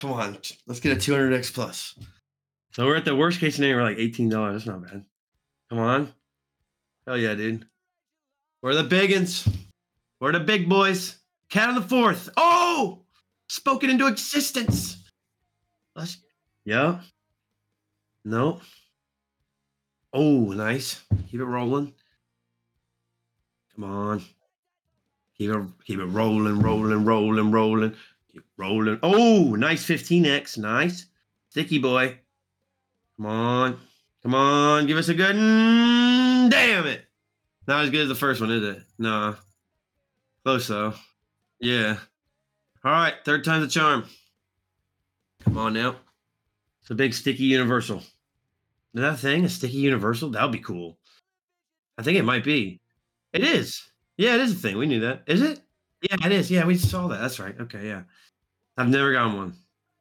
Come on. Let's get a 200x plus. So we're at the worst case scenario. We're like $18. That's not bad. Come on. Hell yeah, dude. We're the biggins. We're the big boys. Count on the fourth. Oh! Spoken into existence. Yeah. No. Oh, nice. Keep it rolling. Come on. Keep it rolling. Keep rolling. Oh, nice 15x. Nice. Sticky boy. Come on. Come on. Give us a good. Damn it. Not as good as the first one, is it? Nah. Close though. Yeah. All right. Third time's a charm. Come on now. It's a big sticky universal. Is that a thing? A sticky universal? That would be cool. I think it might be. It is. Yeah, it is a thing. We knew that. Is it? Yeah, it is. Yeah, we saw that. That's right. Okay, yeah. I've never gotten one.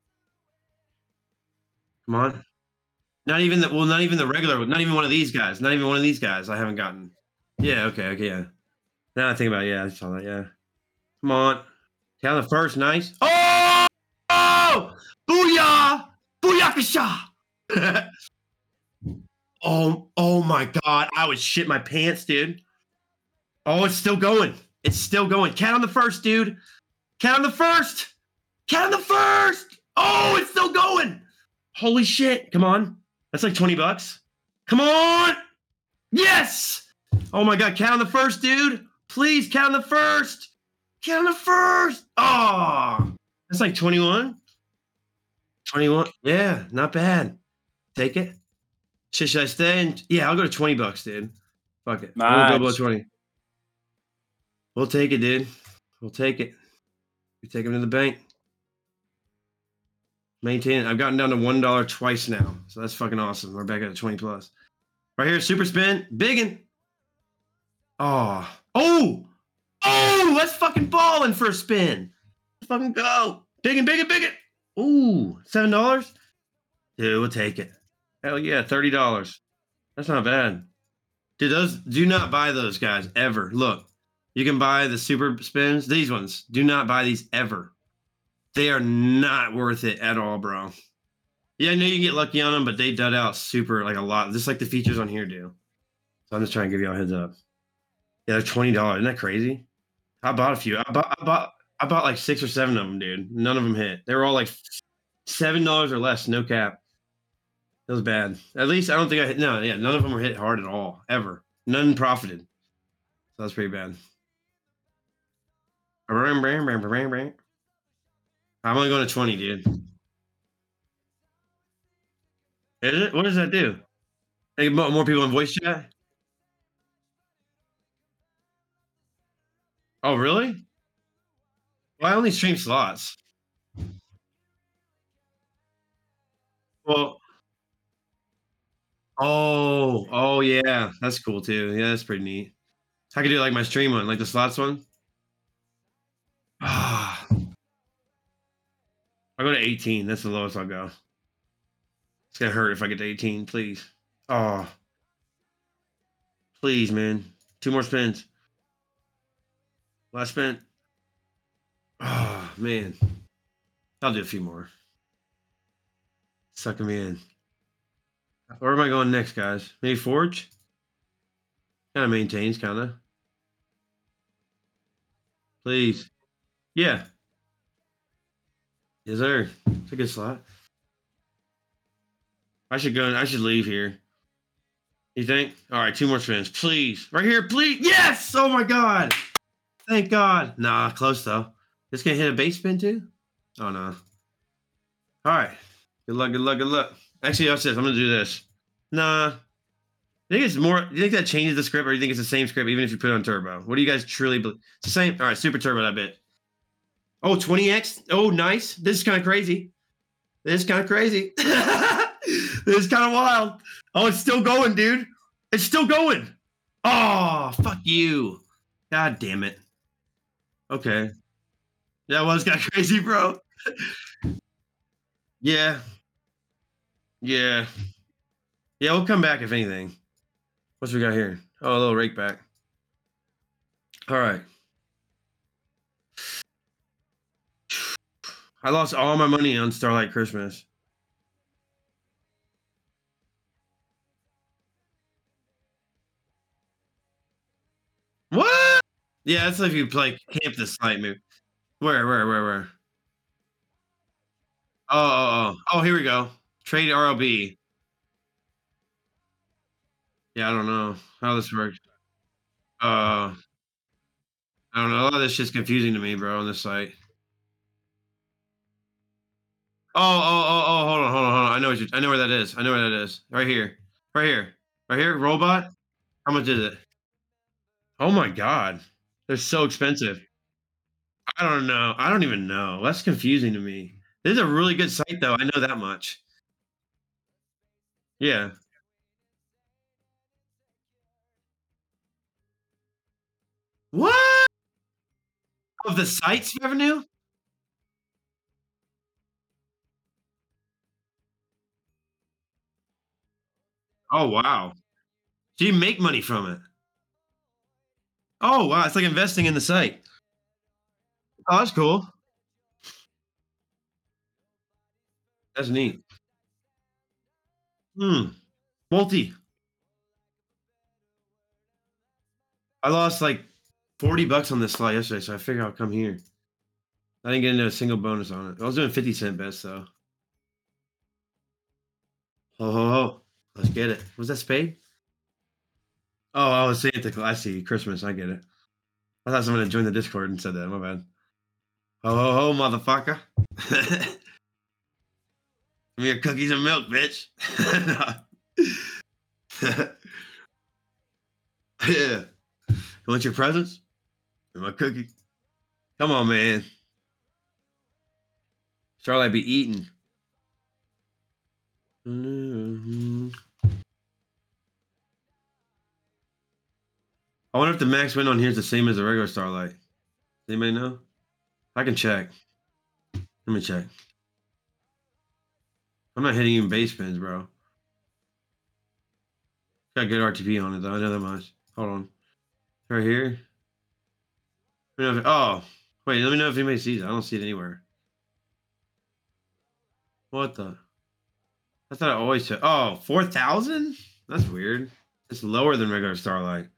Come on. Not even the regular, not even one of these guys. Not even one of these guys I haven't gotten. Yeah, okay, yeah. Now I think about it, yeah, I saw that, yeah. Come on. Count the first, nice. Oh! Oh! Booyah! Booyakasha! Oh my god. I would shit my pants, dude. Oh, it's still going. It's still going. Count on the first, dude. Count on the first. Count on the first. Oh, it's still going. Holy shit. Come on. That's like 20 bucks. Come on. Yes. Oh my god. Count on the first, dude. Please count on the first. Count on the first. Oh, that's like 21. 21. Yeah, not bad. Take it. Should I stay? Yeah, I'll go to 20 bucks, dude. Fuck it. Nice. I won't go below 20. We'll take it, dude. We'll take it. We take them to the bank. Maintain it. I've gotten down to $1 twice now. So that's fucking awesome. We're back at 20 plus. Right here, super spin. Biggin. Oh. Oh! Oh! Let's fucking balling for a spin. Let's fucking go. Biggin. Ooh, $7? Dude, we'll take it. Hell yeah, $30. That's not bad. Dude, do not buy those guys ever. Look, you can buy the super spins. These ones. Do not buy these ever. They are not worth it at all, bro. Yeah, I know you can get lucky on them, but they dud out super, like a lot. Just like the features on here do. So I'm just trying to give you all a heads up. Yeah, they're $20. Isn't that crazy? I bought a few. I bought like 6 or 7 of them, dude. None of them hit. They were all like $7 or less, no cap. It was bad. At least I don't think I hit. No, yeah, none of them were hit hard at all, ever. None profited. So that's pretty bad. I'm only going to 20, dude. Is it? What does that do? Like more people in voice chat? Oh, really? Well, I only stream slots. Well, oh yeah, that's cool too. Yeah, that's pretty neat. I could do like my stream one, like the slots one. Ah, I'll go to 18. That's the lowest I'll go. It's gonna hurt if I get to 18, please. Oh, please, man. 2 more spins. Last spin. Oh man, I'll do a few more. Sucking me in. Where am I going next, guys? Maybe Forge? Kind of maintains, kind of. Please. Yeah. Yes, sir. It's a good slot. I should go. I should leave here. You think? All right, 2 more spins, please. Right here, please. Yes! Oh my god! Thank God. Nah, close though. This gonna hit a base spin too? Oh no. All right. Good luck. Actually, I'm gonna do this. Nah. I think it's more. Do you think that changes the script, or do you think it's the same script even if you put it on turbo? What do you guys truly believe? It's the same. All right, super turbo, I bet. Oh, 20x. Oh, nice. This is kind of crazy. This is kind of crazy. This is kind of wild. Oh, it's still going, dude. It's still going. Oh, fuck you. God damn it. Okay. That was kind of crazy, bro. Yeah. Yeah. Yeah, we'll come back if anything. What's we got here? Oh, a little rake back. All right. I lost all my money on Starlight Christmas. What? Yeah, that's if you play Camp the Site, maybe. Where? Oh, here we go. Trade RLB. Yeah, I don't know how this works. Uh, I don't know. A lot of this shit's confusing to me, bro, on this site. Hold on. I know where that is. I know where that is. Right here. Right here. Right here. Robot. How much is it? Oh my god. They're so expensive. I don't know. I don't even know. That's confusing to me. This is a really good site though. I know that much. Yeah. What? Of the site's revenue? Oh wow. So you make money from it. Oh wow. It's like investing in the site. Oh, that's cool. That's neat. Hmm. Multi. I lost like 40 bucks on this slot yesterday, so I figured I'll come here. I didn't get into a single bonus on it. I was doing 50-cent bets though. Ho ho ho. Let's get it. Was that spade? Oh, I was Santa Claus. I see. Christmas. I get it. I thought someone had joined the Discord and said that. My bad. Ho ho ho, motherfucker. Give me your cookies and milk, bitch. Yeah. You want your presents? And my cookie. Come on, man. Starlight be eating. I wonder if the max win on here is the same as the regular Starlight. Anybody know? I can check. Let me check. I'm not hitting even base spins, bro. Got good RTP on it though. I know that much. Hold on. Right here. Oh, wait. Let me know if anybody sees it. I don't see it anywhere. What the? I thought I always said. Oh, 4,000? That's weird. It's lower than regular Starlight.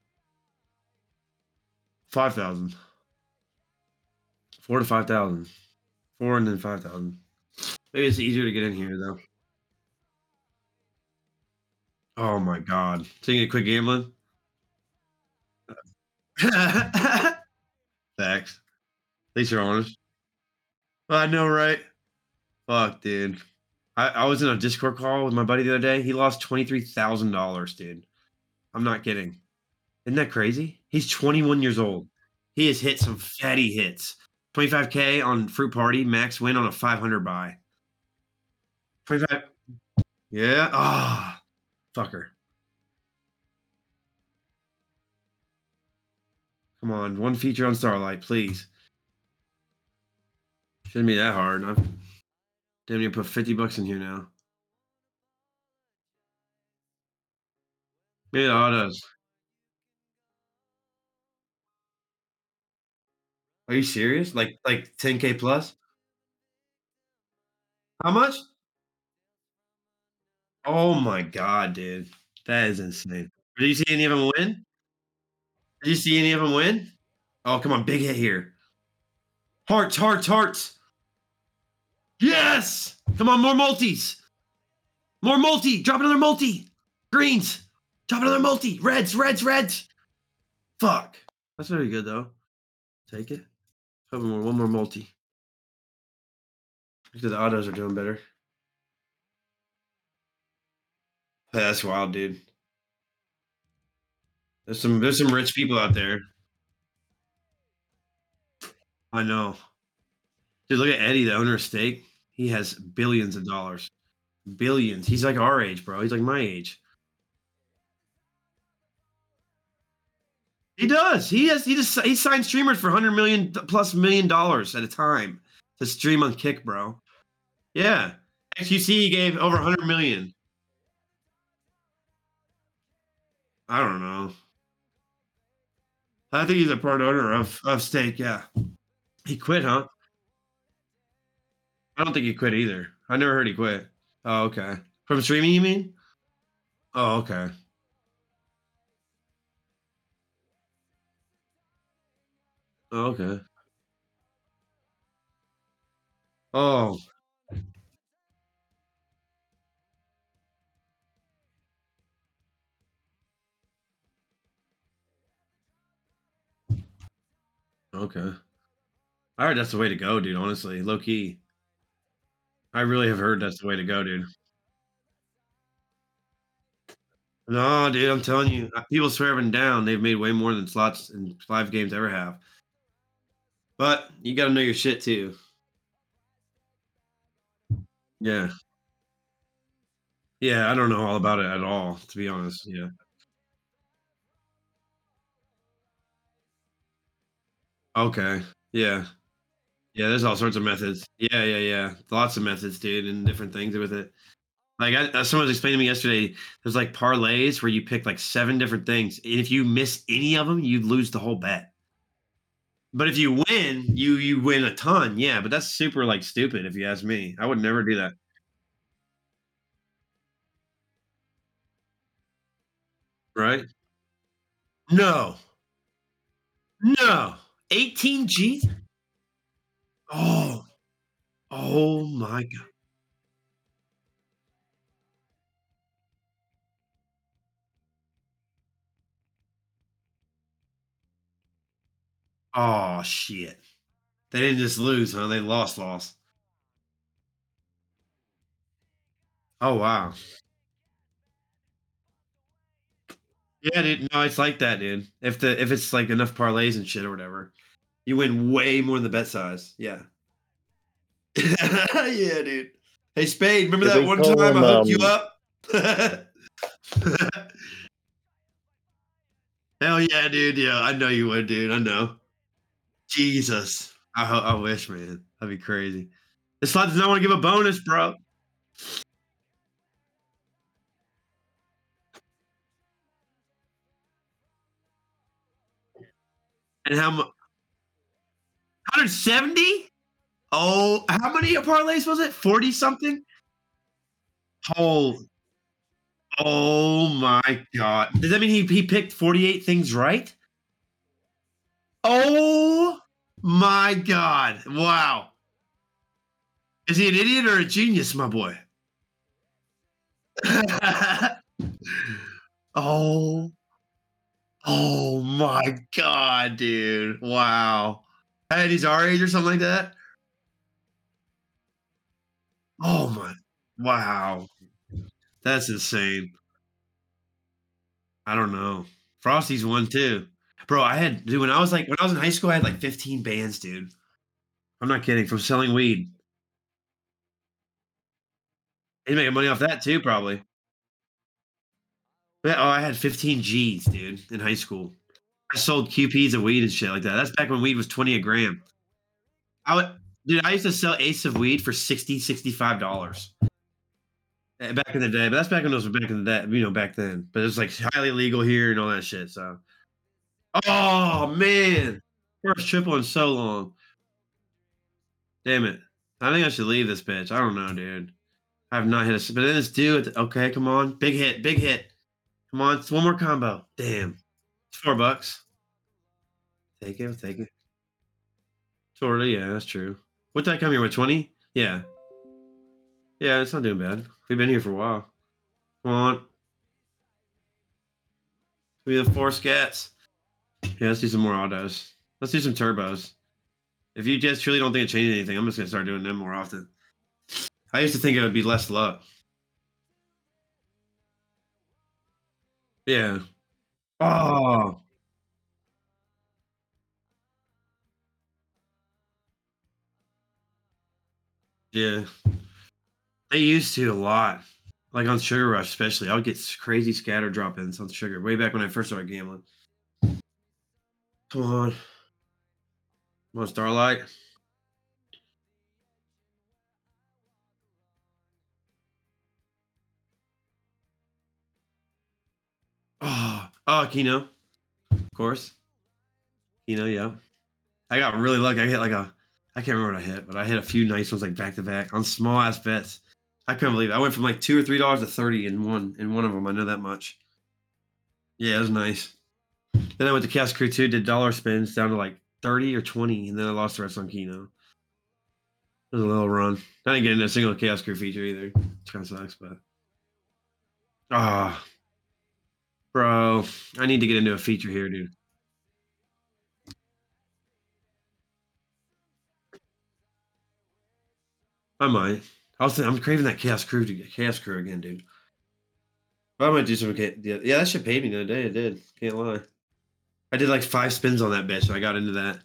5,000. 4 to 5,000. 4 and then 5,000. Maybe it's easier to get in here though. Oh my god. Taking a quick gambling. Facts. At least you're honest. I know, right? Fuck, dude. I was in a Discord call with my buddy the other day. He lost $23,000, dude. I'm not kidding. Isn't that crazy? He's 21 years old. He has hit some fatty hits. 25K on Fruit Party, max win on a 500 buy. 25. Yeah. Ah, fucker. Come on. One feature on Starlight, please. Shouldn't be that hard. I've damn near put 50 bucks in here now. Maybe the autos. Are you serious? Like 10K plus? How much? Oh my god, dude. That is insane. Did you see any of them win? Did you see any of them win? Oh, come on, big hit here. Hearts. Yes! Come on, more multis. More multi. Drop another multi. Greens. Drop another multi. Reds. Fuck. That's very good though. Take it. One more multi. Because the autos are doing better. Yeah, that's wild, dude. There's some rich people out there. I know. Dude, look at Eddie, the owner of Stake. He has billions of dollars. Billions. He's like our age, bro. He's like my age. He does. He signs streamers for 100 million+ million dollars at a time to stream on Kick, bro. Yeah. XQC he gave over 100 million. I don't know. I think he's a part owner of Stake, yeah. He quit, huh? I don't think he quit either. I never heard he quit. Oh, okay. From streaming, you mean? Oh, okay. Oh, okay. Oh, okay. I heard that's the way to go, dude. Honestly, low key. I really have heard that's the way to go, dude. No, dude, I'm telling you, people swearing down. They've made way more than slots in live games ever have. But you got to know your shit too. Yeah, yeah. I don't know all about it at all, to be honest. Yeah. Okay. Yeah. Yeah. There's all sorts of methods. Yeah, yeah, yeah. Lots of methods, dude, and different things with it. Like someone was explaining to me yesterday, there's like parlays where you pick like 7 different things, and if you miss any of them, you lose the whole bet. But if you win, you win a ton. Yeah, but that's super like stupid if you ask me. I would never do that. Right? No. No. 18 G's? Oh. Oh my god. Oh shit. They didn't just lose, huh? They lost. Oh wow. Yeah, dude. No, it's like that, dude. If it's like enough parlays and shit or whatever, you win way more than the bet size. Yeah. Yeah, dude. Hey, Spade, remember Did that we one call time I him hooked you up? Hell yeah, dude. Yeah, I know you would, dude. I know. Jesus. I wish, man. That'd be crazy. This slot does not want to give a bonus, bro. And how much? 170? Oh, how many parlays was it? 40 something? Oh, oh my god. Does that mean he picked 48 things right? Oh my god. Wow. Is he an idiot or a genius, my boy? Oh, oh my god, dude. Wow. And he's our age or something like that? Oh my wow. That's insane. I don't know. Frosty's one too. Bro, I had dude, when I was in high school, I had like 15 bands, dude. I'm not kidding, from selling weed. He's making money off that too, probably. Yeah, oh, I had 15 G's, dude, in high school. I sold QPs of weed and shit like that. That's back when weed was 20 a gram. I would dude, I used to sell eighths of weed for 60, $65 back in the day. But that's back when it was back in the day, back then. But it was like highly legal here and all that shit. So, oh man, first triple in so long. Damn it. I think I should leave this bitch. I don't know, dude. I have not hit a, but then this dude. Okay, come on, big hit, big hit. Come on, it's one more combo. Damn, it's $4. Take it, take it. Sorta, yeah, that's true. What did I come here with? 20? Yeah. Yeah, it's not doing bad. We've been here for a while. Come on. We have 4 scats. Yeah, let's do some more autos. Let's do some turbos. If you just truly don't think it changed anything, I'm just gonna start doing them more often. I used to think it would be less luck. Yeah. Oh, yeah. They used to a lot. Like on Sugar Rush, especially. I would get crazy scatter drop ins on Sugar way back when I first started gambling. Come on. Come on, Starlight. Oh, Kino. Of course. Kino, yeah. I got really lucky. I hit like I can't remember what I hit, but I hit a few nice ones like back to back on small ass bets. I couldn't believe it. I went from like $2 or $3 to 30 in one of them. I know that much. Yeah, it was nice. Then I went to Chaos Crew 2, did dollar spins down to like 30 or 20, and then I lost the rest on Keno. It was a little run. I didn't get into a single Chaos Crew feature either. It kind of sucks, but bro, I need to get into a feature here, dude. I might. I'm craving that Chaos Crew to get Chaos Crew again, dude. But I might do some. Yeah, that shit paid me the other day. It did. Can't lie. I did like 5 spins on that bitch, and I got into that.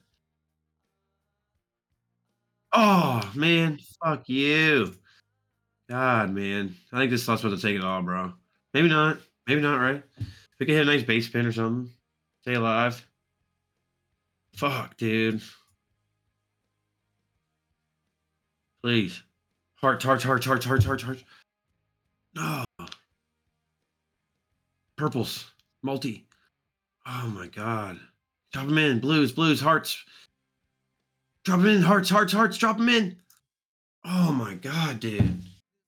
Oh man, fuck you. God, man. I think this slot's supposed to take it all, bro. Maybe not. Maybe not, right? We could hit a nice base spin or something. Stay alive. Fuck, dude. Please. Hearts, hearts, hearts, hearts, hearts, hearts, hearts. No. Purples. Multi. Oh my god. Drop them in. Blues, blues, hearts. Drop them in. Hearts, hearts, hearts. Drop them in. Oh my god, dude.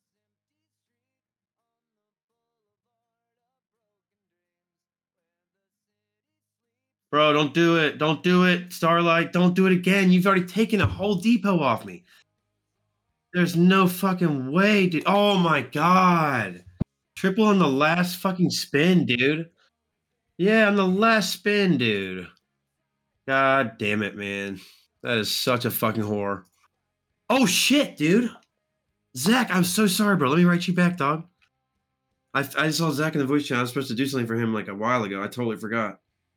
Bro, don't do it. Don't do it. Starlight, don't do it again. You've already taken a whole depot off me. There's no fucking way, dude. Oh my god. Triple on the last fucking spin, dude. Yeah, on the last spin, dude. God damn it, man. That is such a fucking whore. Oh shit, dude. Zach, I'm so sorry, bro. Let me write you back, dog. I saw Zach in the voice chat. I was supposed to do something for him like a while ago. I totally forgot.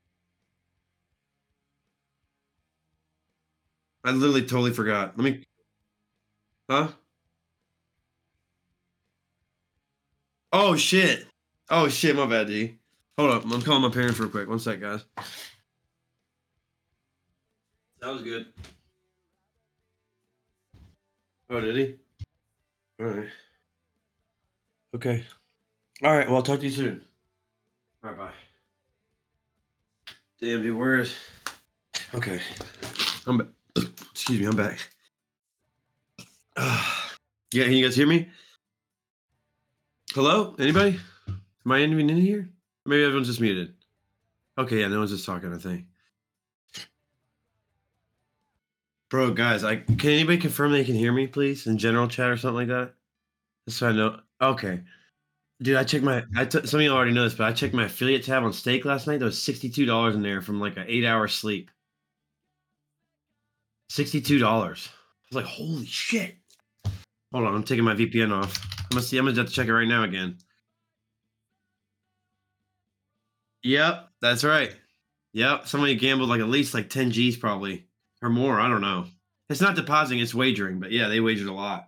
I literally totally forgot. Let me. Huh? Oh shit. Oh shit. My bad, D. Hold up. I'm calling my parents real quick. One sec, guys. That was good. Oh, did he? All right. Okay. All right. Well, I'll talk to you soon. All right. Bye. Damn, dude. Where is? Okay. I'm back. Excuse me. I'm back. Yeah. Can you guys hear me? Hello? Anybody? Am I even in here? Maybe everyone's just muted. Okay. Yeah. No one's just talking, I think. Bro, guys, can anybody confirm they can hear me, please, in general chat or something like that? Just so I know. Okay. Dude, some of you already know this, but I checked my affiliate tab on Stake last night. There was $62 in there from like an 8-hour sleep. $62. I was like, holy shit. Hold on, I'm taking my VPN off. I'm gonna have to check it right now again. Yep, that's right. Yep, somebody gambled like at least like 10 G's probably. Or more, I don't know. It's not depositing, it's wagering, but yeah, they wagered a lot.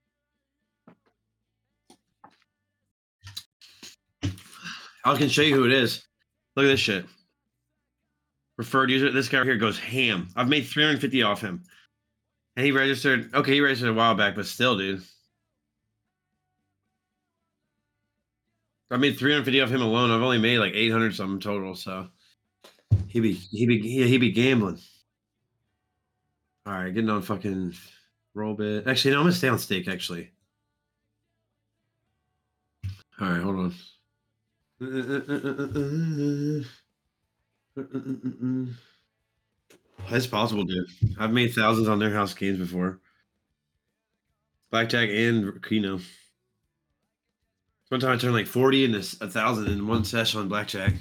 I can show you who it is. Look at this shit. Referred user. This guy right here goes ham. I've made 350 off him. And he registered. Okay, he registered a while back, but still, dude. I made 350 off him alone. I've only made like 800 something total, so he be gambling. All right, getting on fucking roll bit. Actually, no, I'm gonna stay on Stake. Actually. All right, hold on. It's possible, dude. I've made thousands on their house games before. Blackjack and Keno. One time I turned like 40 and 1,000 in one session on blackjack.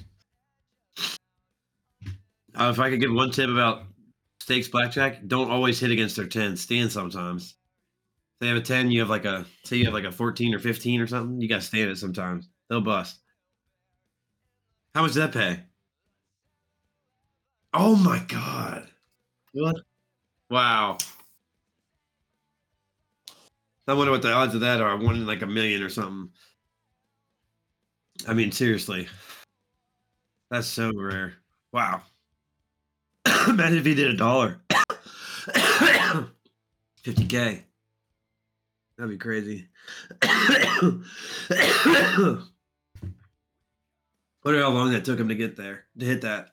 If I could give one tip about Stakes blackjack, don't always hit against their 10. Stand sometimes. If they have a 10, you have like a 14 or 15 or something. You got to stand it sometimes. They'll bust. How much did that pay? Oh my god. What? Wow. I wonder what the odds of that are. I won like a million or something. I mean, seriously. That's so rare. Wow. Imagine if he did $1. 50K. That'd be crazy. Wonder how long that took him to get there, to hit that.